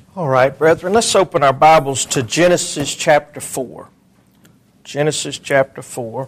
All right, brethren, let's open our Bibles to Genesis chapter 4. Genesis chapter 4.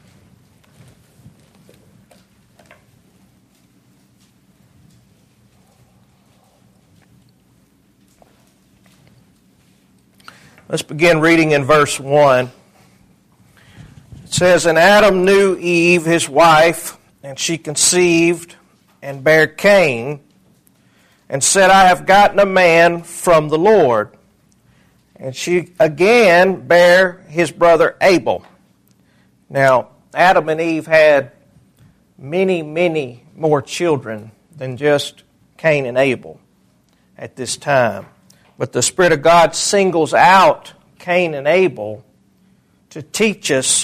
Let's begin reading in verse 1. It says, "And Adam knew Eve, his wife, and she conceived and bare Cain, and said, I have gotten a man from the Lord. And she again bare his brother Abel." Now, Adam and Eve had many, many more children than just Cain and Abel at this time. But the Spirit of God singles out Cain and Abel to teach us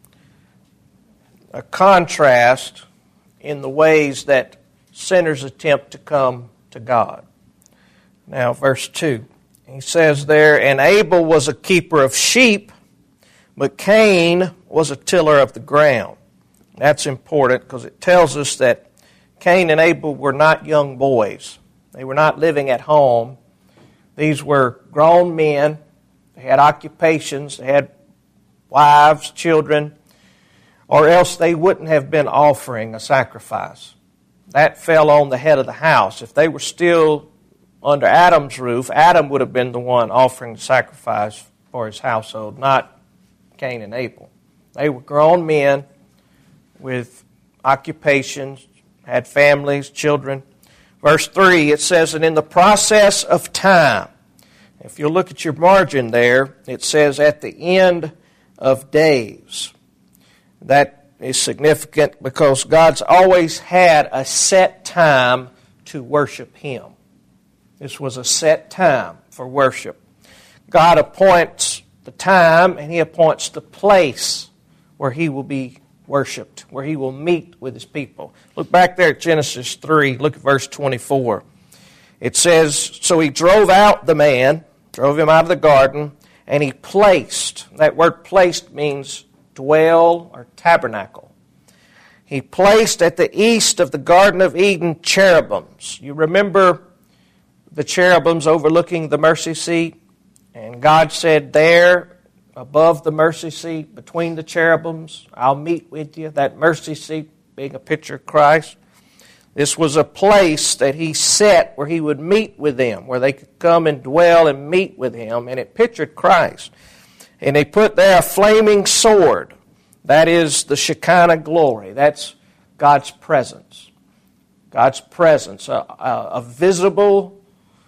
a contrast in the ways that sinners attempt to come to God. Now, verse 2. He says there, "And Abel was a keeper of sheep, but Cain was a tiller of the ground." That's important because it tells us that Cain and Abel were not young boys. They were not living at home. These were grown men. They had occupations. They had wives, children, or else they wouldn't have been offering a sacrifice. That fell on the head of the house. If they were still under Adam's roof, Adam would have been the one offering the sacrifice for his household, not Cain and Abel. They were grown men with occupations, had families, children. Verse 3, it says, "And in the process of time," if you look at your margin there, it says, "at the end of days." That is significant because God's always had a set time to worship Him. This was a set time for worship. God appoints the time and He appoints the place where He will be worshiped, where He will meet with His people. Look back there at Genesis 3, look at verse 24. It says, "So He drove out the man," drove him out of the garden, "and He placed," that word placed means dwell or tabernacle. "He placed at the east of the Garden of Eden cherubims." You remember the cherubims overlooking the mercy seat? And God said, there, above the mercy seat, between the cherubims, I'll meet with you. That mercy seat being a picture of Christ. This was a place that He set where He would meet with them, where they could come and dwell and meet with Him, and it pictured Christ. And He put there a flaming sword. That is the Shekinah glory. That's God's presence. God's presence, a visible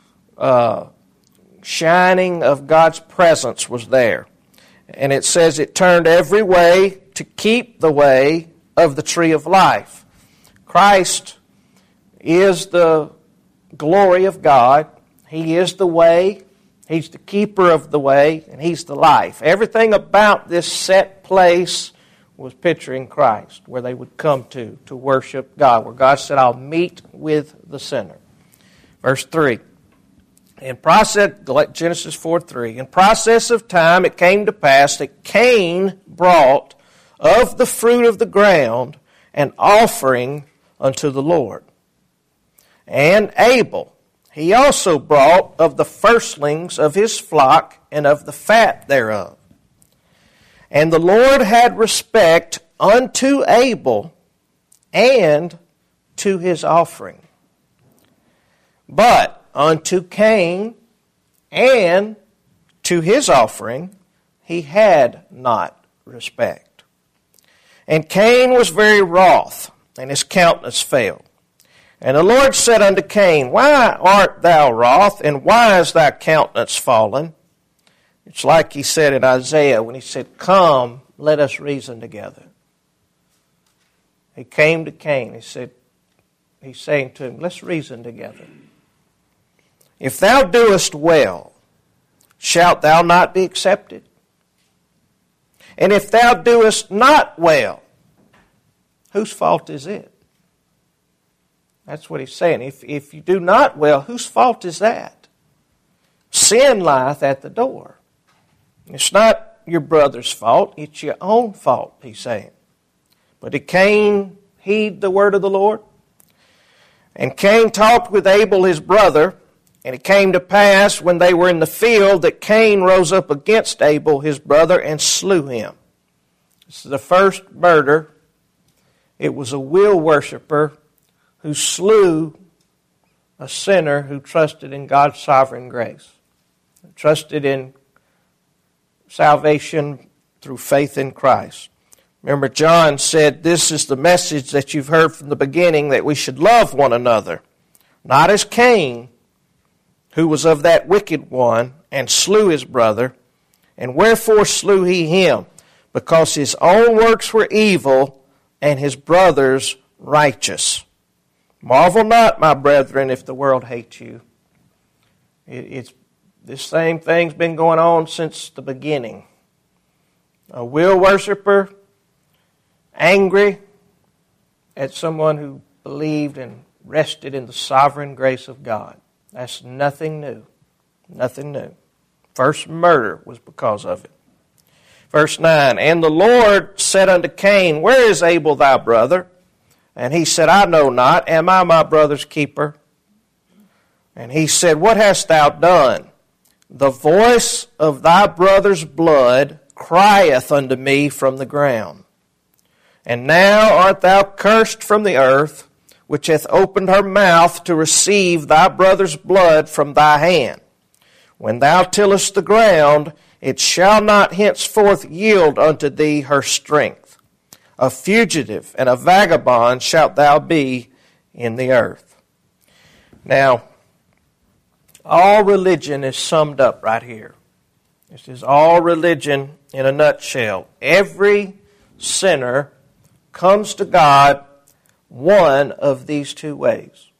shining of God's presence was there. And it says it turned every way to keep the way of the tree of life. Christ is the glory of God. He is the way. He's the keeper of the way, and He's the life. Everything about this set place was picturing Christ, where they would come to worship God, where God said, I'll meet with the sinner. Verse 3. Genesis 4:3. "In process of time it came to pass that Cain brought of the fruit of the ground an offering unto the Lord. And Abel, he also brought of the firstlings of his flock and of the fat thereof. And the Lord had respect unto Abel and to his offering. But unto Cain and to his offering He had not respect. And Cain was very wroth, and his countenance fell. And the Lord said unto Cain, Why art thou wroth, and why is thy countenance fallen? It's like He said in Isaiah when He said, Come, let us reason together. He came to Cain. He's saying to him, let's reason together. If thou doest well, shalt thou not be accepted? And if thou doest not well, whose fault is it? That's what He's saying. If you do not well, whose fault is that? Sin lieth at the door. It's not your brother's fault, it's your own fault, He's saying. But did Cain heed the word of the Lord? And Cain talked with Abel his brother, And it came to pass, when they were in the field, that Cain rose up against Abel, his brother, and slew him. This is the first murder. It was a will worshiper who slew a sinner who trusted in God's sovereign grace, trusted in salvation through faith in Christ. Remember, John said, this is the message that you've heard from the beginning, that we should love one another, not as Cain, who was of that wicked one, and slew his brother. And wherefore slew he him? Because his own works were evil, and his brother's righteous. Marvel not, my brethren, if the world hates you. This same thing's been going on since the beginning. A will worshiper, angry at someone who believed and rested in the sovereign grace of God. That's nothing new. Nothing new. First murder was because of it. Verse 9, And the Lord said unto Cain, Where is Abel thy brother? And he said, I know not. Am I my brother's keeper? And he said, What hast thou done? The voice of thy brother's blood crieth unto me from the ground. And now art thou cursed from the earth, which hath opened her mouth to receive thy brother's blood from thy hand. When thou tillest the ground, it shall not henceforth yield unto thee her strength. A fugitive and a vagabond shalt thou be in the earth. Now, all religion is summed up right here. This is all religion in a nutshell. Every sinner comes to God one of these two ways.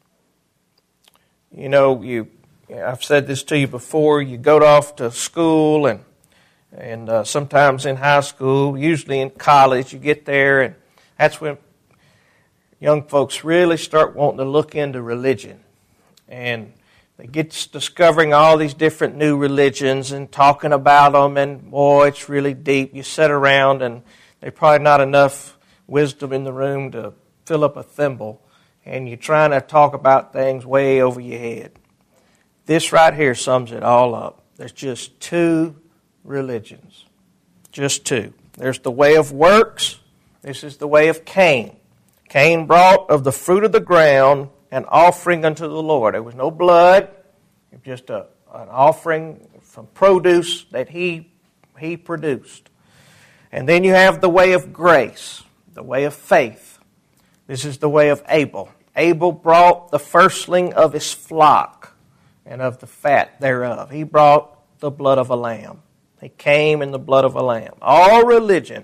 You know, I've said this to you before. You go off to school and sometimes in high school, usually in college, you get there, and that's when young folks really start wanting to look into religion. And they get discovering all these different new religions and talking about them, and boy, it's really deep. You sit around, and there's probably not enough wisdom in the room to fill up a thimble, and you're trying to talk about things way over your head. This right here sums it all up. There's just two religions. Just two. There's the way of works. This is the way of Cain. Cain brought of the fruit of the ground an offering unto the Lord. There was no blood. It was just an offering from produce that he produced. And then you have the way of grace, the way of faith. This is the way of Abel. Abel brought the firstling of his flock and of the fat thereof. He brought the blood of a lamb. He came in the blood of a lamb. All religion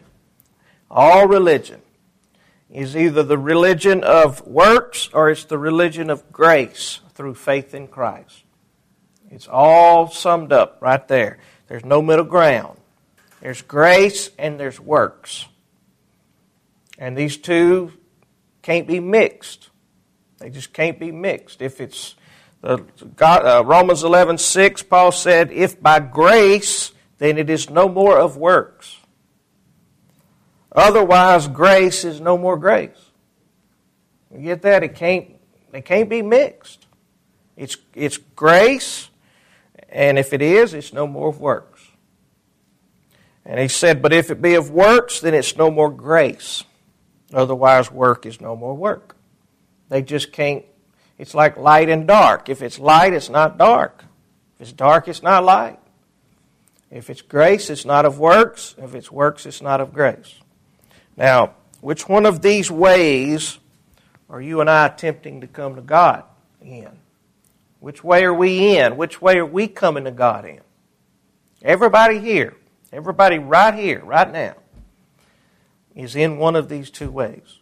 is either the religion of works or it's the religion of grace through faith in Christ. It's all summed up right there. There's no middle ground. There's grace and there's works. And these two can't be mixed. They just can't be mixed. If it's Romans 11:6, Paul said, if by grace, then it is no more of works. Otherwise, grace is no more grace. You get that? They can't be mixed. It's grace, and if it is, it's no more of works. And he said, but if it be of works, then it's no more grace. Otherwise, work is no more work. They just can't. It's like light and dark. If it's light, it's not dark. If it's dark, it's not light. If it's grace, it's not of works. If it's works, it's not of grace. Now, which one of these ways are you and I attempting to come to God in? Which way are we in? Which way are we coming to God in? Everybody here, everybody right here, right now, is in one of these two ways.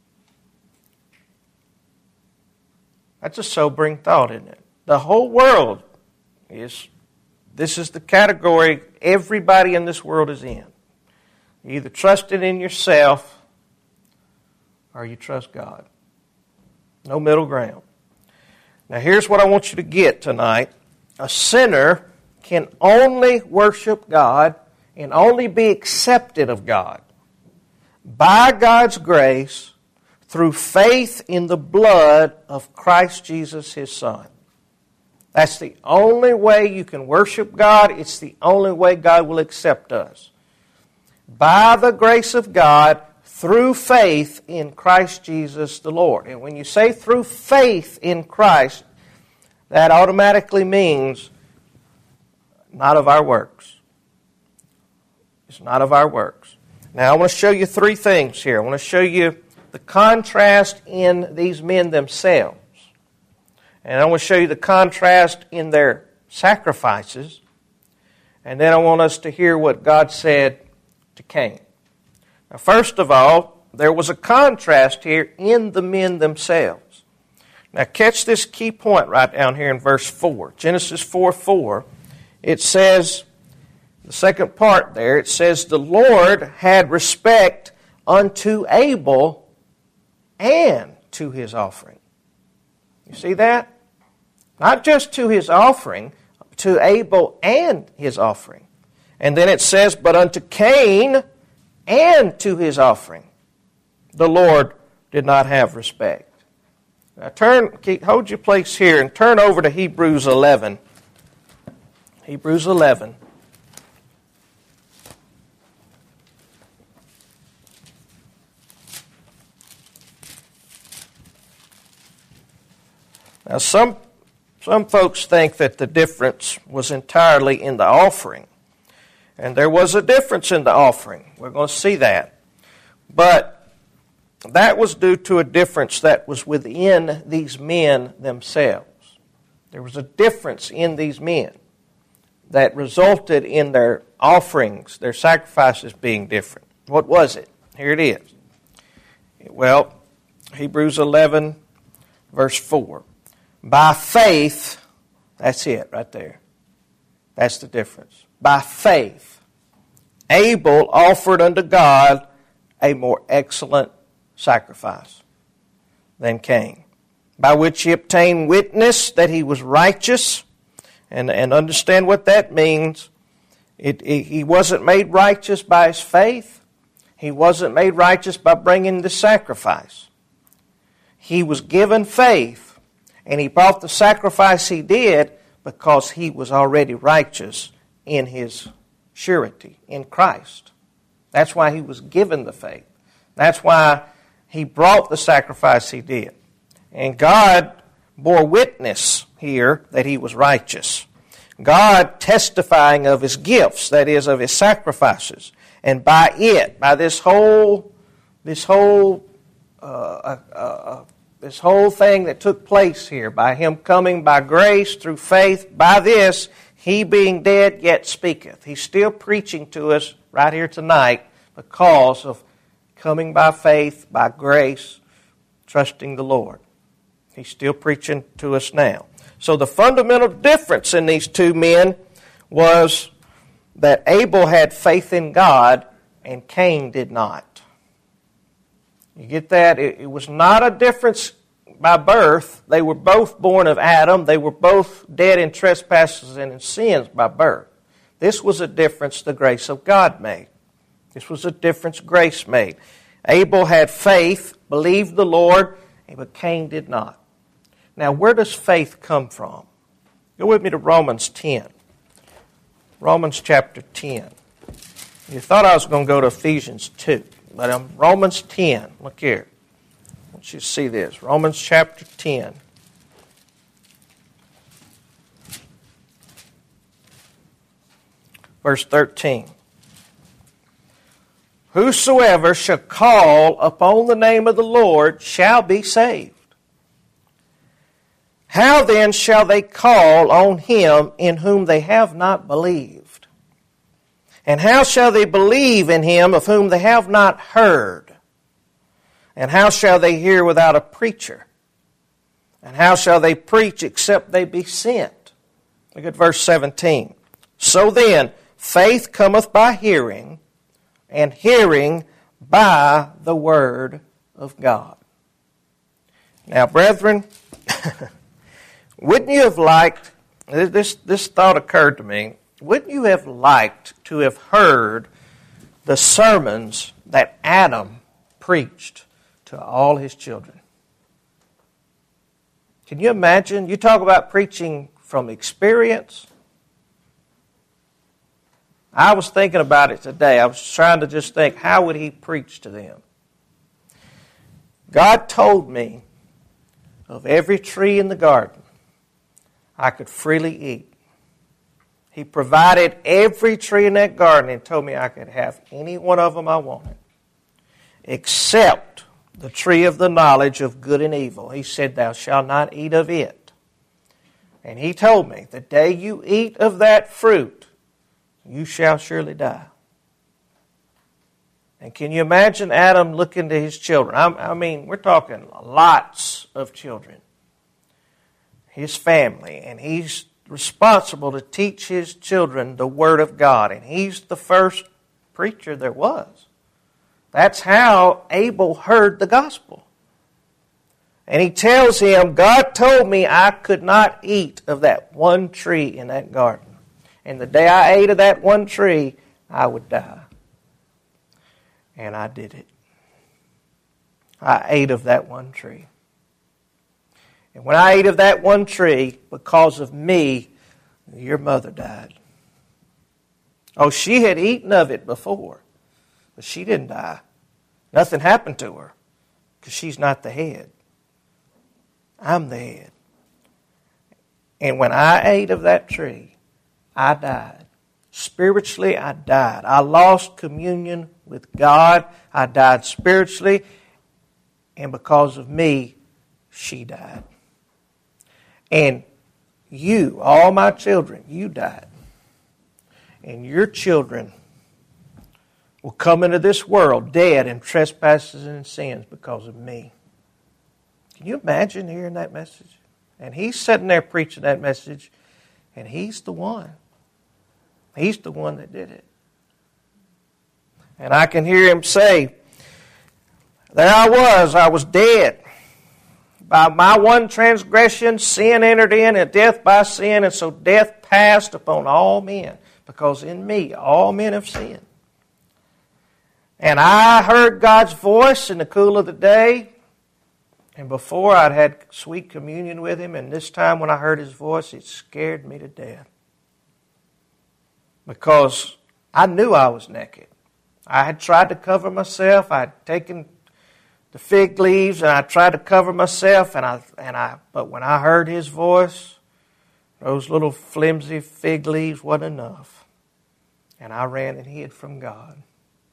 That's a sobering thought, isn't it? The whole world this is the category everybody in this world is in. You either trust it in yourself or you trust God. No middle ground. Now here's what I want you to get tonight. A sinner can only worship God and only be accepted of God by God's grace through faith in the blood of Christ Jesus, His Son. That's the only way you can worship God. It's the only way God will accept us. By the grace of God, through faith in Christ Jesus the Lord. And when you say through faith in Christ, that automatically means not of our works. It's not of our works. Now I want to show you three things here. I want to show you the contrast in these men themselves. And I want to show you the contrast in their sacrifices. And then I want us to hear what God said to Cain. Now, first of all, there was a contrast here in the men themselves. Now, catch this key point right down here in verse 4. Genesis 4:4. It says, the second part there, it says, the Lord had respect unto Abel and to his offering. You see that? Not just to his offering, to Abel and his offering. And then it says, but unto Cain and to his offering, the Lord did not have respect. Now hold your place here and turn over to Hebrews 11. Hebrews 11. Now some folks think that the difference was entirely in the offering. And there was a difference in the offering. We're going to see that. But that was due to a difference that was within these men themselves. There was a difference in these men that resulted in their offerings, their sacrifices being different. What was it? Here it is. Well, Hebrews 11, verse 4. By faith, that's it right there. That's the difference. By faith, Abel offered unto God a more excellent sacrifice than Cain, by which he obtained witness that he was righteous. And understand what that means. He wasn't made righteous by his faith. He wasn't made righteous by bringing the sacrifice. He was given faith, and he brought the sacrifice he did because he was already righteous in his surety in Christ. That's why he was given the faith. That's why he brought the sacrifice he did. And God bore witness here that he was righteous. God testifying of his gifts, that is, of his sacrifices. And by this whole thing that took place here, by him coming by grace through faith, by this, he being dead yet speaketh. He's still preaching to us right here tonight because of coming by faith, by grace, trusting the Lord. He's still preaching to us now. So the fundamental difference in these two men was that Abel had faith in God and Cain did not. You get that? It was not a difference by birth. They were both born of Adam. They were both dead in trespasses and in sins by birth. This was a difference the grace of God made. This was a difference grace made. Abel had faith, believed the Lord, but Cain did not. Now, where does faith come from? Go with me to Romans 10. Romans chapter 10. You thought I was going to go to Ephesians 2, but Romans 10. Look here. I want you to see this. Romans chapter 10. Verse 13. Whosoever shall call upon the name of the Lord shall be saved. How then shall they call on him in whom they have not believed? And how shall they believe in him of whom they have not heard? And how shall they hear without a preacher? And how shall they preach except they be sent? Look at verse 17. So then, faith cometh by hearing, and hearing by the word of God. Now, brethren, wouldn't you have liked, this thought occurred to me, wouldn't you have liked to have heard the sermons that Adam preached to all his children? Can you imagine? You talk about preaching from experience? I was thinking about it today. I was trying to just think, how would he preach to them? God told me of every tree in the garden I could freely eat. He provided every tree in that garden and told me I could have any one of them I wanted, except the tree of the knowledge of good and evil. He said, thou shalt not eat of it. And he told me, the day you eat of that fruit, you shall surely die. And can you imagine Adam looking to his children? I mean, we're talking lots of children. His family. And he's responsible to teach his children the Word of God. And he's the first preacher there was. That's how Abel heard the gospel. And he tells him, God told me I could not eat of that one tree in that garden. And the day I ate of that one tree, I would die. And I did it. I ate of that one tree. And when I ate of that one tree, because of me, your mother died. Oh, she had eaten of it before, but she didn't die. Nothing happened to her, because she's not the head. I'm the head. And when I ate of that tree, I died. Spiritually, I died. I lost communion with God. I died spiritually. And because of me, she died. And you, all my children, you died. And your children will come into this world dead in trespasses and sins because of me. Can you imagine hearing that message? And he's sitting there preaching that message, and he's the one. He's the one that did it. And I can hear him say, there I was dead. By my one transgression, sin entered in, and death by sin, and so death passed upon all men, because in me all men have sinned. And I heard God's voice in the cool of the day, and before I'd had sweet communion with Him, and this time when I heard His voice, it scared me to death. Because I knew I was naked. I had tried to cover myself. I had taken the fig leaves and I tried to cover myself. But when I heard His voice, those little flimsy fig leaves wasn't enough. And I ran and hid from God.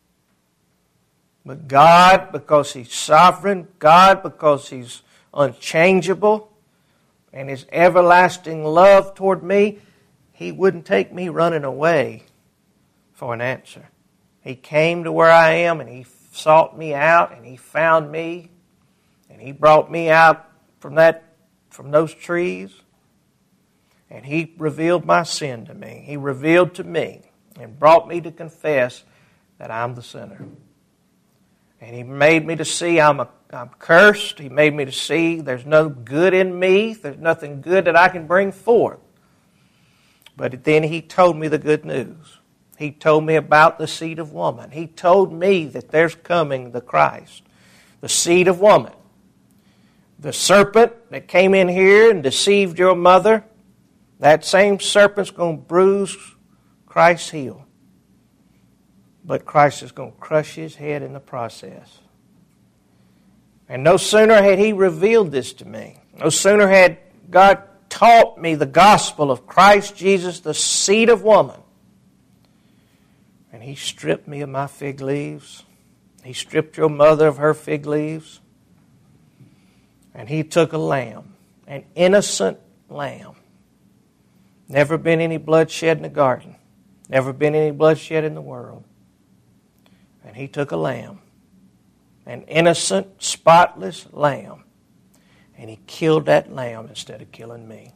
But God, because He's sovereign, God, because He's unchangeable, and His everlasting love toward me, He wouldn't take me running away for an answer. He came to where I am, and He sought me out, and He found me, and He brought me out from those trees, and He revealed my sin to me. He revealed to me and brought me to confess that I'm the sinner. And He made me to see I'm cursed. He made me to see there's no good in me. There's nothing good that I can bring forth. But then He told me the good news. He told me about the seed of woman. He told me that there's coming the Christ, the seed of woman. The serpent that came in here and deceived your mother, that same serpent's going to bruise Christ's heel. But Christ is going to crush his head in the process. And no sooner had He revealed this to me, no sooner had God taught me the gospel of Christ Jesus, the seed of woman, and He stripped me of my fig leaves. He stripped your mother of her fig leaves. And He took a lamb, an innocent lamb. Never been any bloodshed in the garden. Never been any bloodshed in the world. And He took a lamb, an innocent, spotless lamb, and He killed that lamb instead of killing me.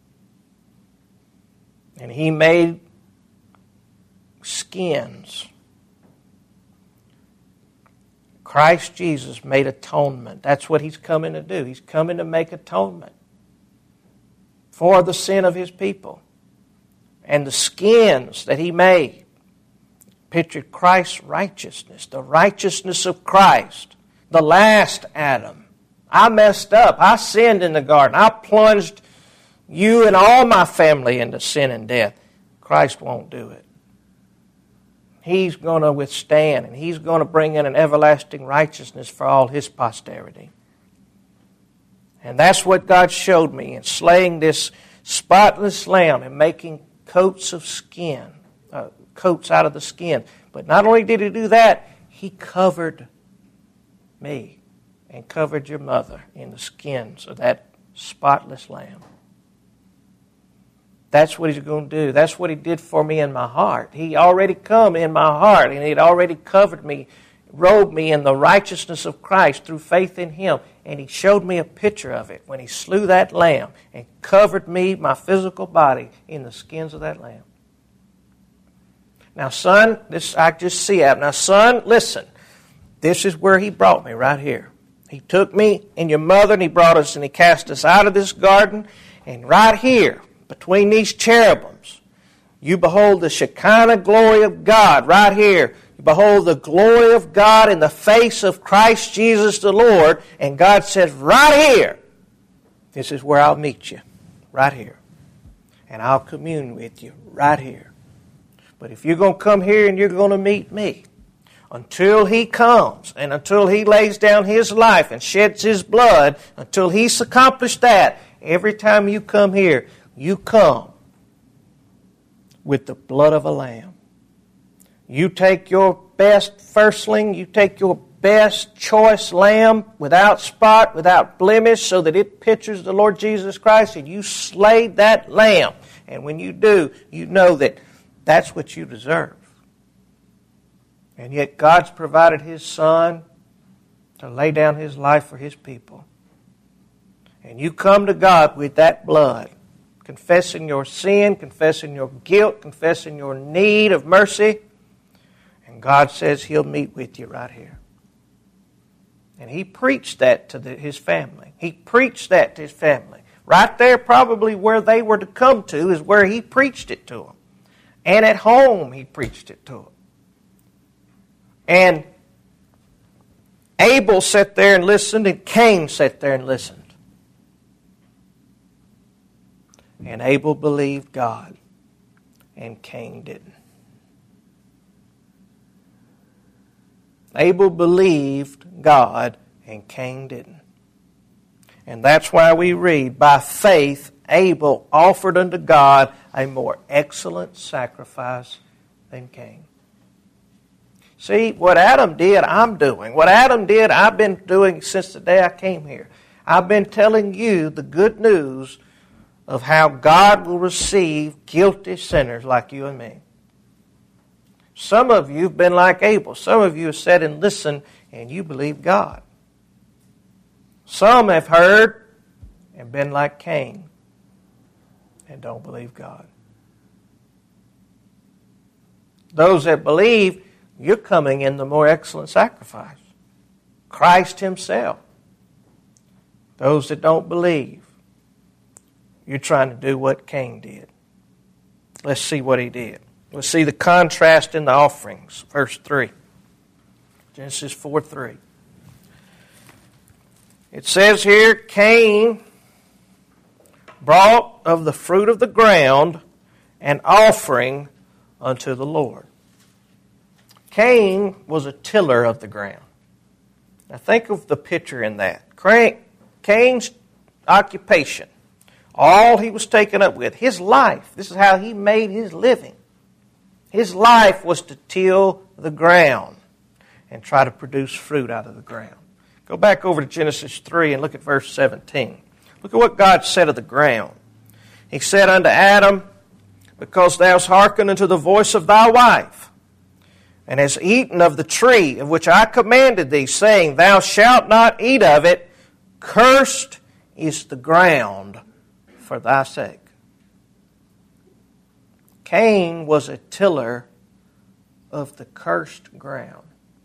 And He made skins. Christ Jesus made atonement. That's what He's coming to do. He's coming to make atonement for the sin of His people. And the skins that He made pictured Christ's righteousness, the righteousness of Christ, the last Adam. I messed up. I sinned in the garden. I plunged you and all my family into sin and death. Christ won't do it. He's going to withstand, and He's going to bring in an everlasting righteousness for all His posterity. And that's what God showed me in slaying this spotless lamb and making coats of skin, coats out of the skin. But not only did He do that, He covered me and covered your mother in the skins of that spotless lamb. That's what He's going to do. That's what He did for me in my heart. He already come in my heart, and He had already covered me, robed me in the righteousness of Christ through faith in Him. And He showed me a picture of it when He slew that lamb and covered me, my physical body, in the skins of that lamb. Now, son, this I just see it. Now, son, listen. This is where He brought me, right here. He took me and your mother, and He brought us, and He cast us out of this garden. And right here, between these cherubims, you behold the Shekinah glory of God right here. You behold the glory of God in the face of Christ Jesus the Lord. And God says, right here, this is where I'll meet you, right here. And I'll commune with you, right here. But if you're going to come here and you're going to meet me, until He comes and until He lays down His life and sheds His blood, until He's accomplished that, every time you come here, you come with the blood of a lamb. You take your best firstling, you take your best choice lamb without spot, without blemish, so that it pictures the Lord Jesus Christ, and you slay that lamb. And when you do, you know that that's what you deserve. And yet God's provided His Son to lay down His life for His people. And you come to God with that blood, confessing your sin, confessing your guilt, confessing your need of mercy. And God says He'll meet with you right here. And He preached that to His family. He preached that to His family. Right there, probably where they were to come to, is where He preached it to them. And at home, He preached it to them. And Abel sat there and listened, and Cain sat there and listened. And Abel believed God, and Cain didn't. Abel believed God, and Cain didn't. And that's why we read, by faith Abel offered unto God a more excellent sacrifice than Cain. See, what Adam did, I'm doing. What Adam did, I've been doing since the day I came here. I've been telling you the good news of how God will receive guilty sinners like you and me. Some of you have been like Abel. Some of you have sat and listened, and you believe God. Some have heard and been like Cain and don't believe God. Those that believe, you're coming in the more excellent sacrifice, Christ Himself. Those that don't believe, you're trying to do what Cain did. Let's see what he did. Let's see the contrast in the offerings. Verse 3. Genesis 4:3. It says here, Cain brought of the fruit of the ground an offering unto the Lord. Cain was a tiller of the ground. Now think of the picture in that. Cain's occupation, all he was taken up with, his life, this is how he made his living. His life was to till the ground and try to produce fruit out of the ground. Go back over to Genesis 3 and look at verse 17. Look at what God said of the ground. He said unto Adam, because thou hast hearkened unto the voice of thy wife, and hast eaten of the tree of which I commanded thee, saying, thou shalt not eat of it, cursed is the ground for thy sake. Cain was a tiller of the cursed ground.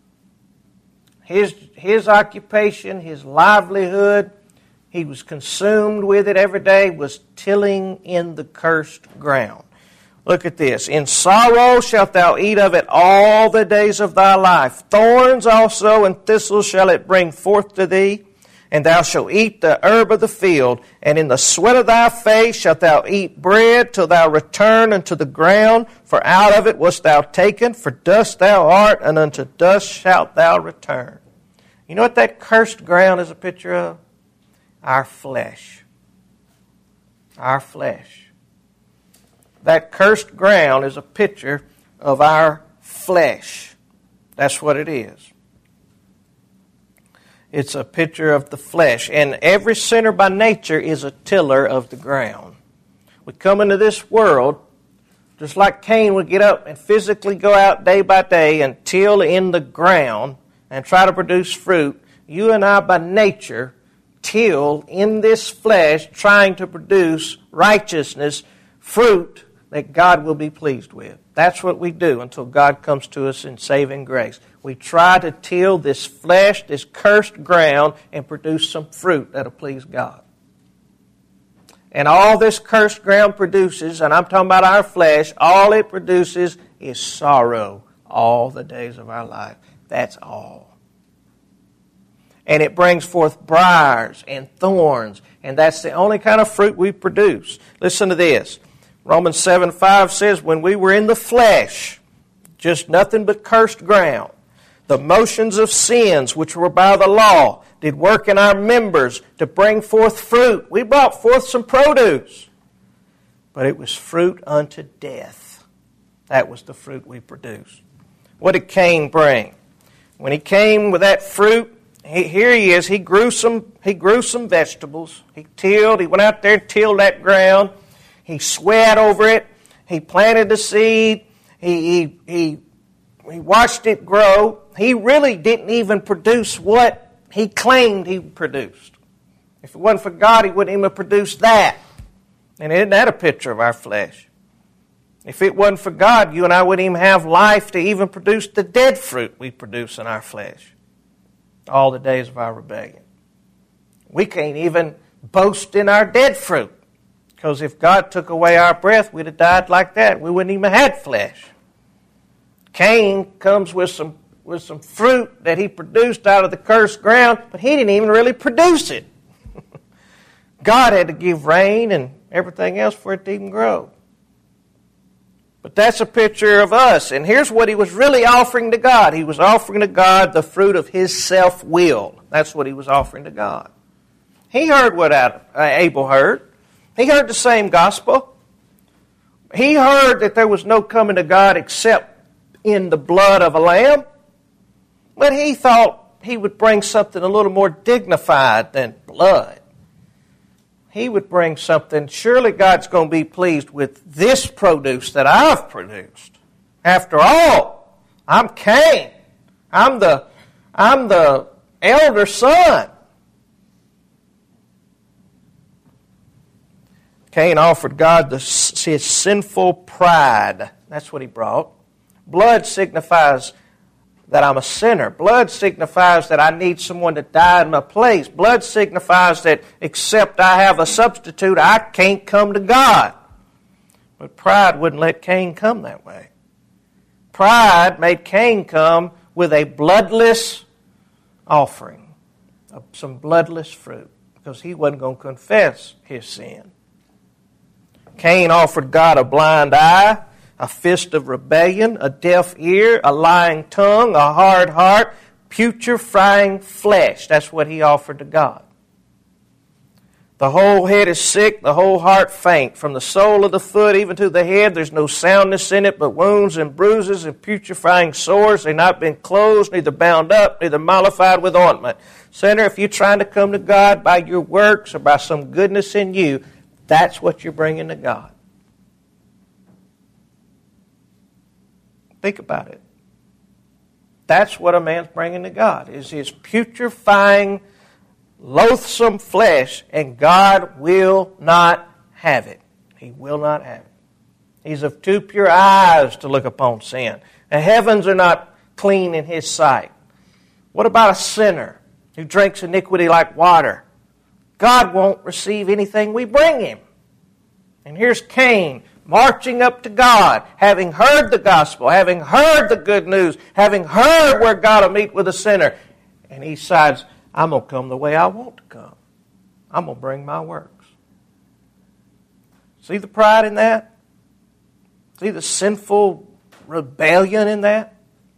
His occupation, his livelihood, he was consumed with it every day, was tilling in the cursed ground. Look at this. In sorrow shalt thou eat of it all the days of thy life. Thorns also and thistles shall it bring forth to thee, And thou shalt eat the herb of the field, and in the sweat of thy face shalt thou eat bread till thou return unto the ground, for out of it wast thou taken, for dust thou art, and unto dust shalt thou return. You know what that cursed ground is a picture of? Our flesh. Our flesh. That cursed ground is a picture of our flesh. That's what it is. It's a picture of the flesh. And every sinner by nature is a tiller of the ground. We come into this world just like Cain would get up and physically go out day by day and till in the ground and try to produce fruit. You and I by nature till in this flesh trying to produce righteousness, fruit that God will be pleased with. That's what we do until God comes to us in saving grace. We try to till this flesh, this cursed ground, and produce some fruit that'll please God. And all this cursed ground produces, and I'm talking about our flesh, all it produces is sorrow all the days of our life. That's all. And it brings forth briars and thorns, and that's the only kind of fruit we produce. Listen to this. Romans 7:5 says, when we were in the flesh, just nothing but cursed ground, the motions of sins which were by the law did work in our members to bring forth fruit. We brought forth some produce, but it was fruit unto death. That was the fruit we produced. What did Cain bring? When he came with that fruit, here he is. He grew some vegetables. He went out there and tilled that ground. He sweat over it. He planted the seed. He watched it grow. He really didn't even produce what he claimed he produced. If it wasn't for God, he wouldn't even have produced that. And isn't that a picture of our flesh? If it wasn't for God, you and I wouldn't even have life to even produce the dead fruit we produce in our flesh all the days of our rebellion. We can't even boast in our dead fruit, because if God took away our breath, we'd have died like that. We wouldn't even have had flesh. Cain comes with some fruit that he produced out of the cursed ground, but he didn't even really produce it. God had to give rain and everything else for it to even grow. But that's a picture of us. And here's what he was really offering to God. He was offering to God the fruit of his self-will. That's what he was offering to God. He heard what Abel heard. He heard the same gospel. He heard that there was no coming to God except in the blood of a lamb. But he thought he would bring something a little more dignified than blood. He would bring something, surely God's going to be pleased with this produce that I've produced. After all, I'm Cain. I'm the elder son. Cain offered God his sinful pride. That's what he brought. Blood signifies that I'm a sinner. Blood signifies that I need someone to die in my place. Blood signifies that except I have a substitute, I can't come to God. But pride wouldn't let Cain come that way. Pride made Cain come with a bloodless offering, some bloodless fruit, because he wasn't going to confess his sin. Cain offered God a blind eye, a fist of rebellion, a deaf ear, a lying tongue, a hard heart, putrefying flesh. That's what he offered to God. The whole head is sick, the whole heart faint. From the sole of the foot even to the head, there's no soundness in it, but wounds and bruises and putrefying sores. They've not been closed, neither bound up, neither mollified with ointment. Sinner, if you're trying to come to God by your works or by some goodness in you, that's what you're bringing to God. Think about it. That's what a man's bringing to God, is his putrefying, loathsome flesh, and God will not have it. He will not have it. He's of too pure eyes to look upon sin. The heavens are not clean in his sight. What about a sinner who drinks iniquity like water? God won't receive anything we bring him. And here's Cain, marching up to God, having heard the gospel, having heard the good news, having heard where God will meet with a sinner. And he decides, I'm going to come the way I want to come. I'm going to bring my works. See the pride in that? See the sinful rebellion in that?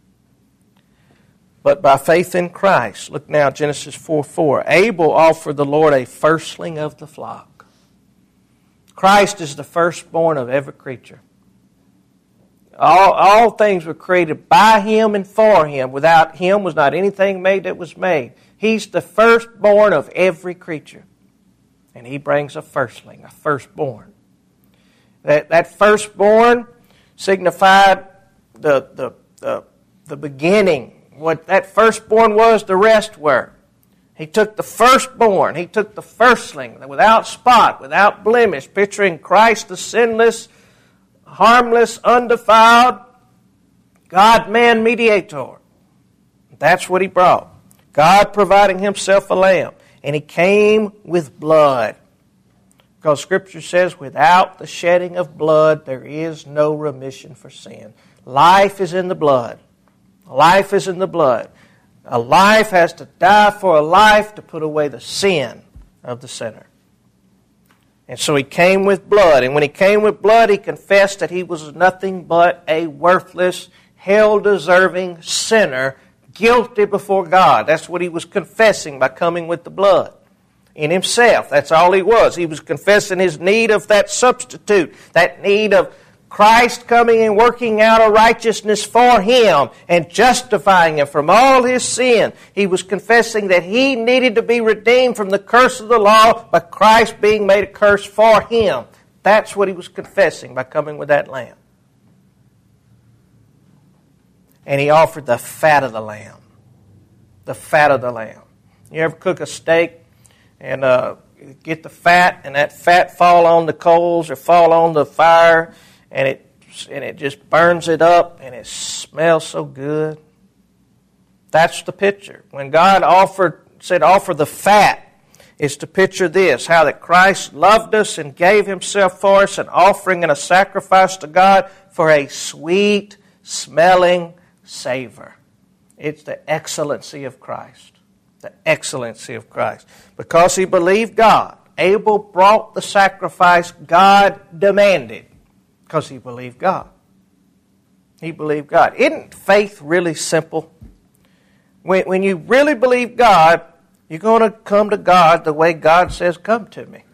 But by faith in Christ, look now, Genesis 4:4. Abel offered the Lord a firstling of the flock. Christ is the firstborn of every creature. All things were created by Him and for Him. Without Him was not anything made that was made. He's the firstborn of every creature. And He brings a firstling, a firstborn. That firstborn signified the beginning. What that firstborn was, the rest were. He took the firstborn, He took the firstling, without spot, without blemish, picturing Christ the sinless, harmless, undefiled, God-man mediator. That's what He brought. God providing Himself a lamb. And He came with blood. Because Scripture says, without the shedding of blood, there is no remission for sin. Life is in the blood. Life is in the blood. A life has to die for a life to put away the sin of the sinner. And so He came with blood. And when He came with blood, He confessed that He was nothing but a worthless, hell-deserving sinner, guilty before God. That's what He was confessing by coming with the blood. In Himself, that's all He was. He was confessing His need of that substitute, that need of Christ coming and working out a righteousness for Him and justifying Him from all His sin. He was confessing that He needed to be redeemed from the curse of the law by Christ being made a curse for Him. That's what He was confessing by coming with that lamb. And He offered the fat of the lamb. The fat of the lamb. You ever cook a steak and get the fat, and that fat fall on the coals or fall on the fire, and it just burns it up, and it smells so good? That's the picture. When God said offer the fat, is to picture this, how that Christ loved us and gave Himself for us, an offering and a sacrifice to God for a sweet-smelling savor. It's the excellency of Christ. The excellency of Christ. Because he believed God, Abel brought the sacrifice God demanded. Because he believed God. He believed God. Isn't faith really simple? When you really believe God, you're going to come to God the way God says, come to me.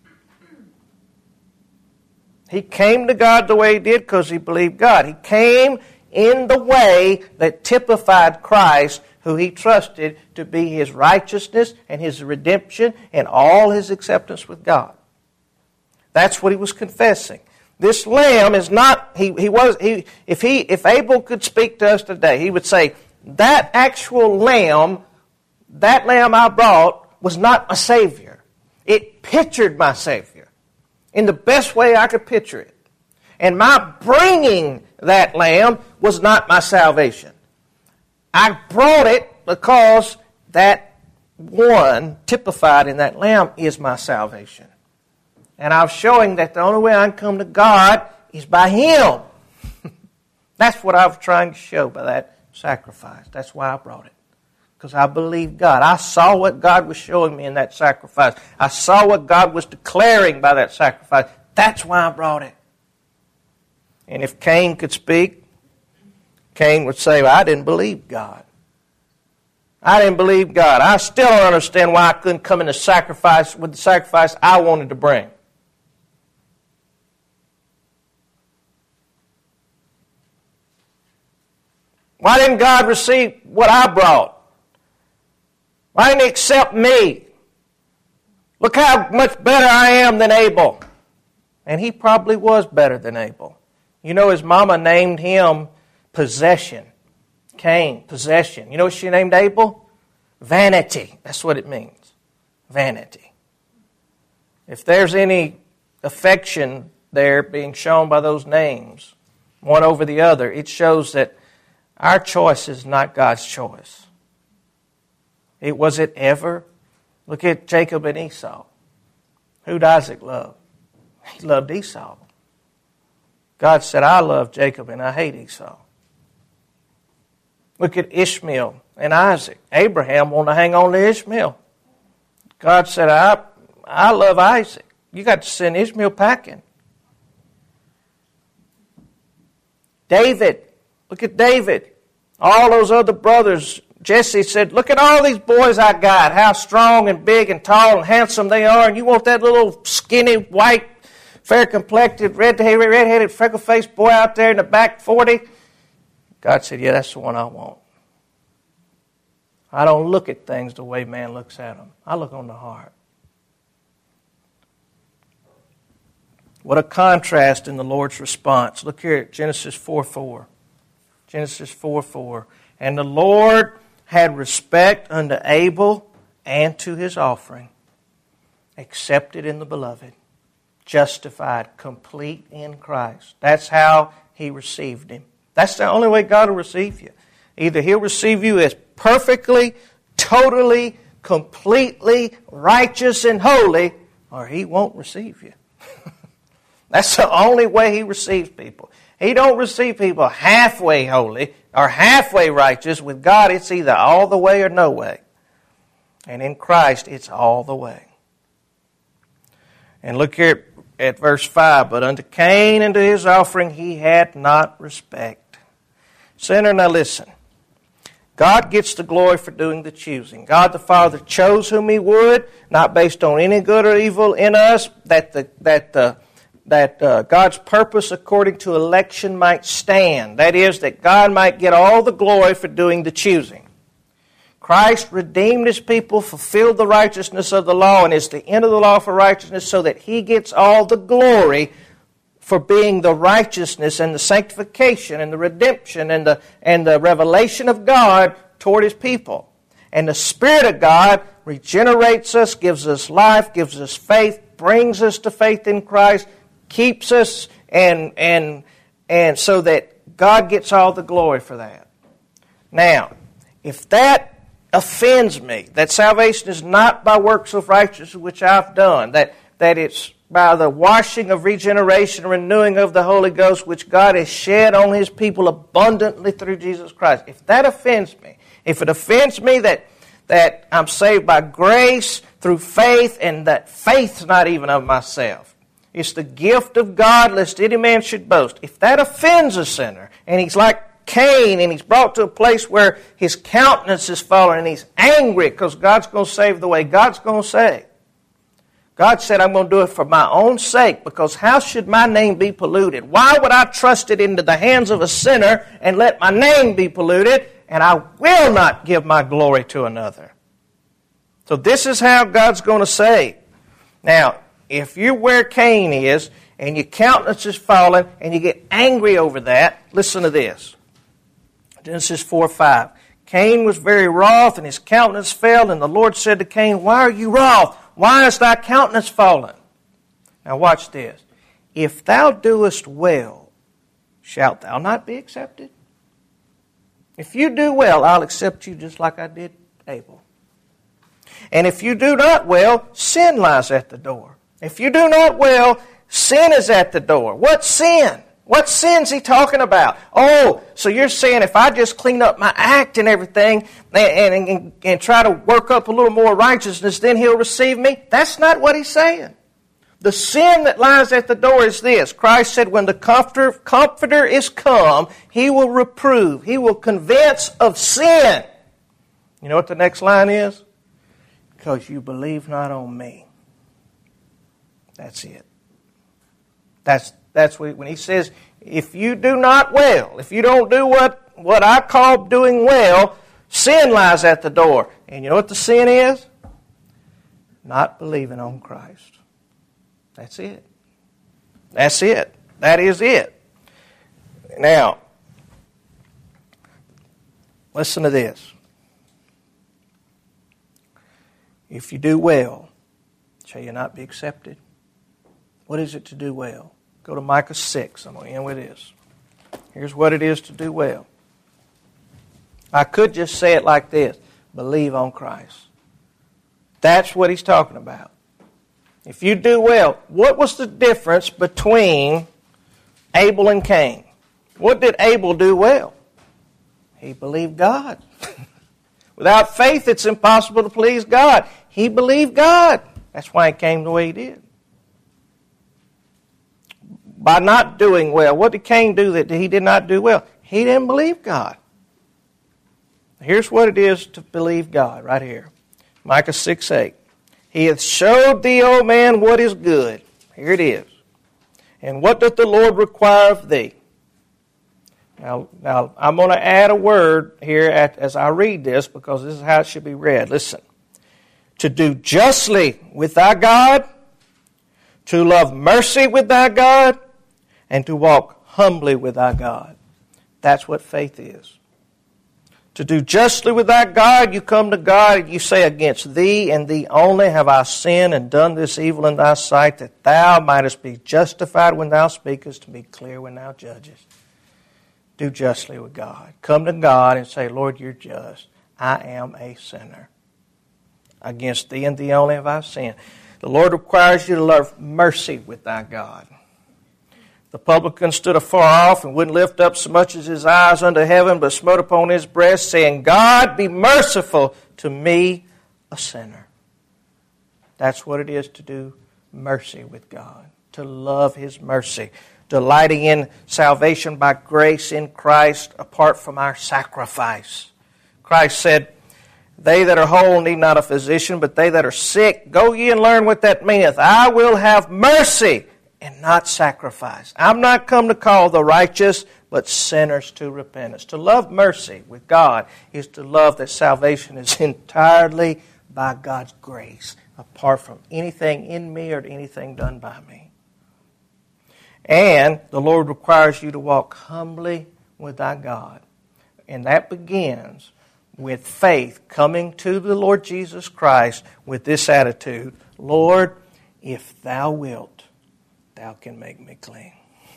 He came to God the way He did because he believed God. He came in the way that typified Christ, who he trusted to be his righteousness and his redemption and all his acceptance with God. That's what he was confessing. This lamb is not, if Abel could speak to us today, he would say, that actual lamb, that lamb I brought was not a Savior. It pictured my Savior in the best way I could picture it. And my bringing that lamb was not my salvation. I brought it because that one typified in that lamb is my salvation. And I was showing that the only way I can come to God is by Him. That's what I was trying to show by that sacrifice. That's why I brought it. Because I believed God. I saw what God was showing me in that sacrifice. I saw what God was declaring by that sacrifice. That's why I brought it. And if Cain could speak, Cain would say, well, I didn't believe God. I didn't believe God. I still don't understand why I couldn't come in the sacrifice with the sacrifice I wanted to bring. Why didn't God receive what I brought? Why didn't He accept me? Look how much better I am than Abel. And he probably was better than Abel. You know, his mama named him Possession. Cain, possession. You know what she named Abel? Vanity. That's what it means. Vanity. If there's any affection there being shown by those names, one over the other, it shows that our choice is not God's choice. Was it ever? Look at Jacob and Esau. Who'd Isaac love? He loved Esau. God said, I love Jacob and I hate Esau. Look at Ishmael and Isaac. Abraham wanted to hang on to Ishmael. God said, I love Isaac. You got to send Ishmael packing. David. Look at David. All those other brothers. Jesse said, look at all these boys I got. How strong and big and tall and handsome they are. And you want that little skinny, white, fair-complected, red-headed, freckle-faced boy out there in the back 40? God said, yeah, that's the one I want. I don't look at things the way man looks at them. I look on the heart. What a contrast in the Lord's response. Look here at Genesis 4:4. Genesis 4:4. And the Lord had respect unto Abel and to his offering, accepted in the beloved, justified, complete in Christ. That's how he received him. That's the only way God will receive you. Either he'll receive you as perfectly, totally, completely righteous and holy, or he won't receive you. That's the only way he receives people. He don't receive people halfway holy or halfway righteous. With God, it's either all the way or no way. And in Christ, it's all the way. And look here at verse 5. But unto Cain and to his offering he had not respect. Sinner, now listen. God gets the glory for doing the choosing. God the Father chose whom he would, not based on any good or evil in us, that God's purpose according to election might stand. That is, that God might get all the glory for doing the choosing. Christ redeemed his people, fulfilled the righteousness of the law, and is the end of the law for righteousness, so that he gets all the glory for being the righteousness and the sanctification and the redemption and the revelation of God toward his people. And the Spirit of God regenerates us, gives us life, gives us faith, brings us to faith in Christ, keeps us, and so that God gets all the glory for that. Now, if that offends me, that salvation is not by works of righteousness which I've done, that it's by the washing of regeneration and renewing of the Holy Ghost which God has shed on his people abundantly through Jesus Christ. If that offends me, if it offends me that I'm saved by grace through faith, and that faith's not even of myself, it's the gift of God, lest any man should boast. If that offends a sinner, and he's like Cain, and he's brought to a place where his countenance is fallen, and he's angry because God's going to save the way God's going to save. God said, I'm going to do it for my own sake, because how should my name be polluted? Why would I trust it into the hands of a sinner and let my name be polluted? And I will not give my glory to another. So this is how God's going to save. Now, if you're where Cain is, and your countenance is fallen, and you get angry over that, listen to this. Genesis 4:5. Cain was very wroth, and his countenance fell, and the Lord said to Cain, why are you wroth? Why is thy countenance fallen? Now watch this. If thou doest well, shalt thou not be accepted? If you do well, I'll accept you just like I did Abel. And if you do not well, sin lies at the door. If you do not well, sin is at the door. What sin? What sin's he talking about? Oh, so you're saying if I just clean up my act and everything and try to work up a little more righteousness, then he'll receive me? That's not what he's saying. The sin that lies at the door is this. Christ said when the Comforter is come, he will reprove. He will convince of sin. You know what the next line is? Because you believe not on me. That's it. That's when he says, if you do not well, if you don't do what I call doing well, sin lies at the door. And you know what the sin is? Not believing on Christ. That's it. That's it. That is it. Now, listen to this. If you do well, shall you not be accepted? What is it to do well? Go to Micah 6. I'm going to end with this. Here's what it is to do well. I could just say it like this. Believe on Christ. That's what he's talking about. If you do well, what was the difference between Abel and Cain? What did Abel do well? He believed God. Without faith, it's impossible to please God. He believed God. That's why he came the way he did. By not doing well, what did Cain do that he did not do well? He didn't believe God. Here's what it is to believe God, right here. Micah 6:8. He hath showed thee, O man, what is good. Here it is. And what doth the Lord require of thee? Now I'm going to add a word here as I read this, because this is how it should be read. Listen. To do justly with thy God, to love mercy with thy God, and to walk humbly with thy God. That's what faith is. To do justly with thy God, you come to God and you say, against thee and thee only have I sinned and done this evil in thy sight, that thou mightest be justified when thou speakest, to be clear when thou judgest. Do justly with God. Come to God and say, Lord, you're just. I am a sinner. Against thee and thee only have I sinned. The Lord requires you to love mercy with thy God. The publican stood afar off and wouldn't lift up so much as his eyes unto heaven, but smote upon his breast, saying, God, be merciful to me, a sinner. That's what it is to do mercy with God, to love his mercy, delighting in salvation by grace in Christ apart from our sacrifice. Christ said, they that are whole need not a physician, but they that are sick, go ye and learn what that meaneth. I will have mercy and not sacrifice. I'm not come to call the righteous, but sinners to repentance. To love mercy with God is to love that salvation is entirely by God's grace, apart from anything in me or anything done by me. And the Lord requires you to walk humbly with thy God. And that begins with faith, coming to the Lord Jesus Christ with this attitude, Lord, if thou wilt, thou can make me clean.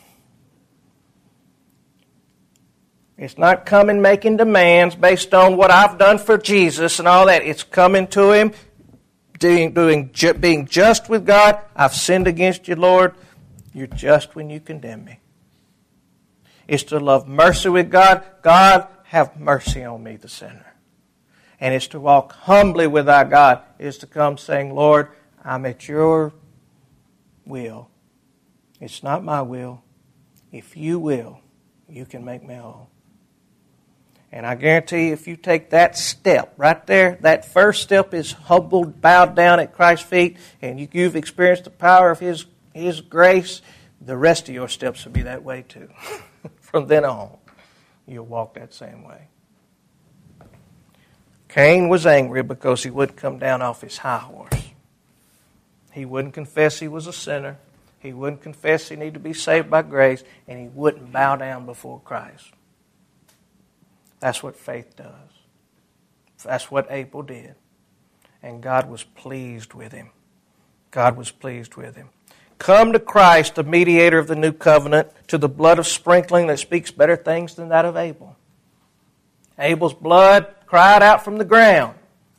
It's not coming making demands based on what I've done for Jesus and all that. It's coming to Him, being just with God. I've sinned against you, Lord. You're just when you condemn me. It's to love mercy with God. God, have mercy on me, the sinner. And it's to walk humbly with our God. It's to come saying, Lord, I'm at your will. It's not my will. If you will, you can make me whole. And I guarantee you, if you take that step right there, that first step is humbled, bowed down at Christ's feet, and you've experienced the power of His grace, the rest of your steps will be that way too. From then on, you'll walk that same way. Cain was angry because he wouldn't come down off his high horse. He wouldn't confess he was a sinner. He wouldn't confess he needed to be saved by grace, and he wouldn't bow down before Christ. That's what faith does. That's what Abel did. And God was pleased with him. God was pleased with him. Come to Christ, the mediator of the new covenant, to the blood of sprinkling that speaks better things than that of Abel. Abel's blood cried out from the ground.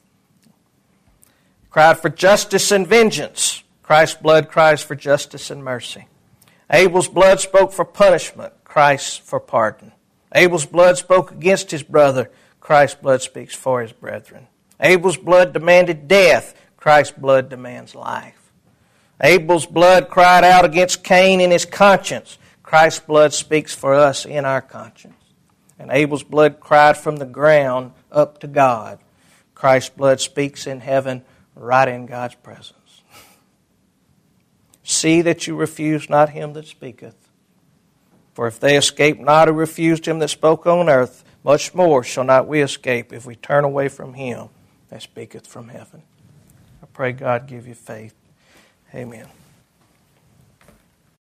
Cried for justice and vengeance. Christ's blood cries for justice and mercy. Abel's blood spoke for punishment. Christ's for pardon. Abel's blood spoke against his brother. Christ's blood speaks for his brethren. Abel's blood demanded death. Christ's blood demands life. Abel's blood cried out against Cain in his conscience. Christ's blood speaks for us in our conscience. And Abel's blood cried from the ground up to God. Christ's blood speaks in heaven, right in God's presence. See that you refuse not him that speaketh. For if they escape not who refused him that spoke on earth, much more shall not we escape if we turn away from him that speaketh from heaven. I pray God give you faith. Amen.